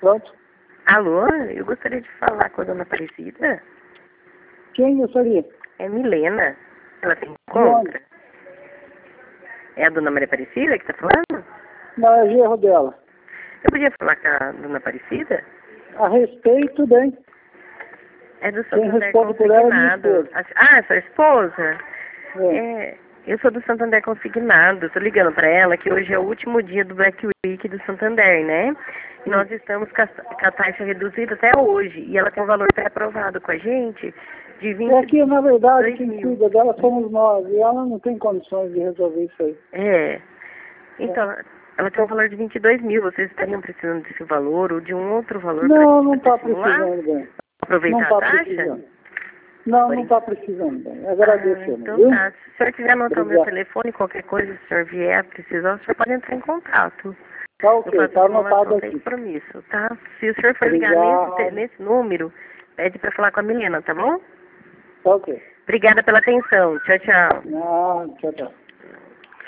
Pronto. Alô, eu gostaria de falar com a dona Aparecida. Quem gostaria? É Milena. Ela tem De onde? conta? É a dona Maria Aparecida que tá falando? Não, é erro dela. Eu podia falar com a dona Aparecida? A respeito, bem. É do Quem Santander responde por ela é minha Consignado. esposa. Ah, sua esposa? É. Eu sou do Santander Consignado. Tô ligando pra ela que hoje é o último dia do Black Week do Santander, né? E nós estamos com a taxa reduzida até hoje. E ela tem um valor pré-aprovado com a gente de 20 É que, na verdade, quem mil. cuida dela somos nós. E ela não tem condições de resolver isso aí. É. Então, ela tem um valor de 22 mil. Vocês estariam precisando desse valor ou de um outro valor para Não está estimular? precisando, bem. Aproveitar Não a está taxa? precisando. Não Porém. está precisando, bem. Agradecemos, Então viu? tá. Se o senhor quiser anotar o meu Obrigado. telefone, qualquer coisa, se o senhor vier precisar, o senhor pode entrar em contato. Tá Eu ok, faço tá anotado simulação sem aqui. compromisso, tá? Se o senhor for ligar Obrigado. nesse número, pede pra falar com a Milena, tá bom? Tá ok. Obrigada pela atenção. Tchau, tchau. Não, tchau, tchau.